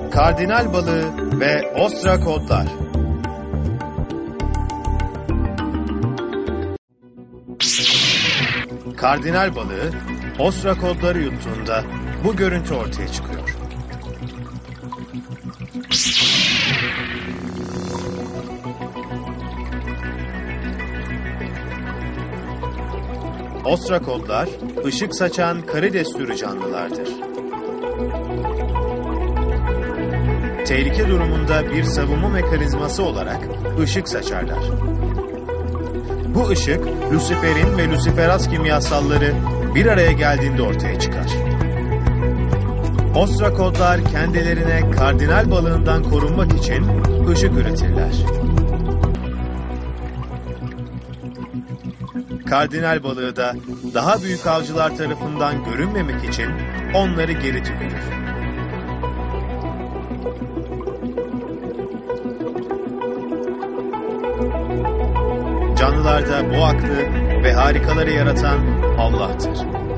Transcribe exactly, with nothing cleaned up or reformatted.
Kardinal balığı ve ostrakodlar. Kardinal balığı ostrakodları yuttuğunda bu görüntü ortaya çıkıyor. Ostrakodlar, ışık saçan karides türü canlılardır. Tehlike durumunda bir savunma mekanizması olarak ışık saçarlar. Bu ışık, Luciferin ve Luciferaz kimyasalları bir araya geldiğinde ortaya çıkar. Ostrakodlar kendilerine kardinal balığından korunmak için ışık üretirler. Kardinal balığı da daha büyük avcılar tarafından görünmemek için onları geri tükürür. Canlılarda bu aklı ve harikaları yaratan Allah'tır.